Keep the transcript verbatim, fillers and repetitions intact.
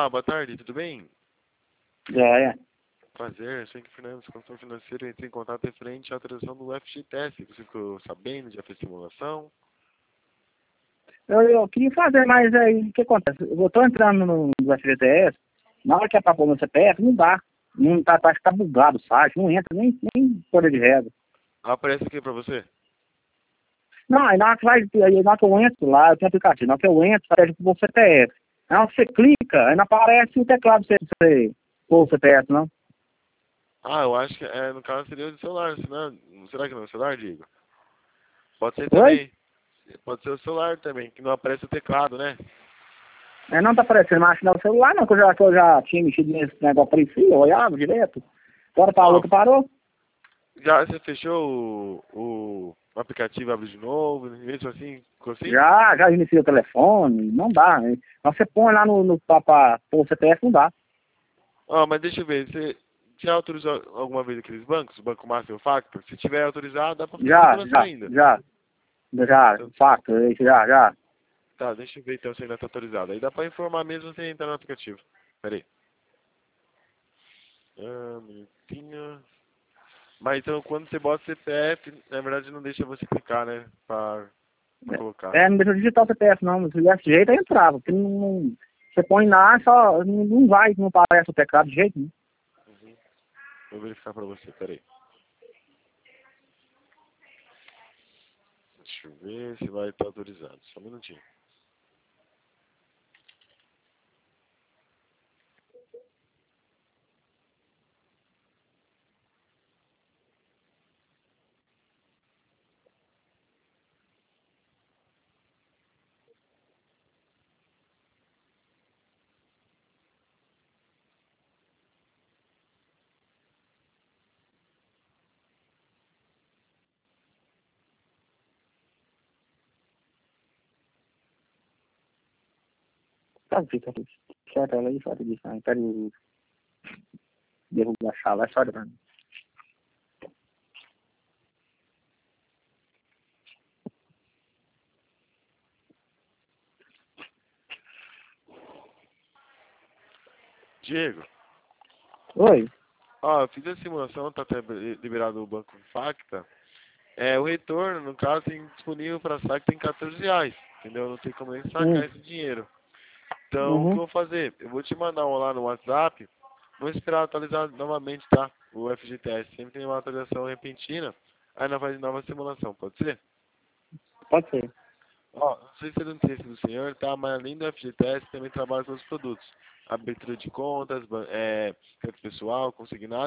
Olá, boa tarde, tudo bem? Joia. Prazer, sou Henrique Fernandes, consultor financeiro. Entrei em contato referente à autorização do F G T S. Você ficou sabendo, já fez simulação? Eu, eu queria fazer, mas aí o que acontece? Eu estou entrando no, no F G T S, na hora que é para pôr meu C P F, não dá. Não tá, parece que tá bugado o site, não entra, nem, nem poder de reza. Ah, aparece aqui pra você? Não, aí na hora que vai, aí na hora que eu entro lá, eu tenho aplicativo, na hora que eu entro, aparece pro C P F. Aí na hora que você clica, aí não aparece o teclado pra você, você pôr o C P F, não. Ah, eu acho que é, no caso seria o do celular, senão, será que não é o celular, Diego? Pode ser Oi? também. Pode ser o celular também, que não aparece o teclado, né? É, não tá aparecendo mais no celular, não, que eu já, que eu já tinha mexido nesse negócio parecido, eu olhava direto. Agora pra Ah, outra parou. já você fechou o, o, o aplicativo, abre de novo, mesmo assim, ficou assim? Já, já iniciei o telefone, não dá. Né? Mas você põe lá no, no para o C P F, não dá. Ah, mas deixa eu ver, você já autorizou alguma vez aqueles bancos, o Banco Master e o Factor? Se tiver autorizado, dá pra fazer Já, simulação já, ainda. já, já, Então, fato, isso já, já. tá, deixa eu ver então se ainda tá autorizado. Aí dá pra informar mesmo sem entrar no aplicativo. Pera aí. Ah, um minutinho. Mas então quando você bota o C P F, na verdade não deixa você clicar, né? Pra, pra colocar. É, não deixa eu digitar o C P F não, mas se desse jeito aí entrava, porque não, não- você põe lá, só não, não vai, não aparece o teclado de jeito nenhum. Uhum. Vou verificar pra você, pera aí. Deixa eu ver se vai estar autorizado. Só um minutinho. Sabe, fica aqui, certo, ela aí, sorte disso, aí, quero derrubar a sala, é sorte pra mim. Diego, Oi? ó, eu fiz a simulação, tá até liberado o Banco Facta. É, o retorno, no caso, tem disponível para saque tem quatorze reais, entendeu? Não tem como nem sacar Hum, esse dinheiro. Então, o que uhum, eu vou fazer? Eu vou te mandar um lá no WhatsApp, vou esperar atualizar novamente, tá? O F G T S sempre tem uma atualização repentina, aí nós fazemos nova simulação, pode ser? pode ser. Ó, não sei se é do interesse do senhor, tá? Mas além do F G T S, também trabalha com os produtos. Abertura de contas, ban- é, crédito pessoal, consignado.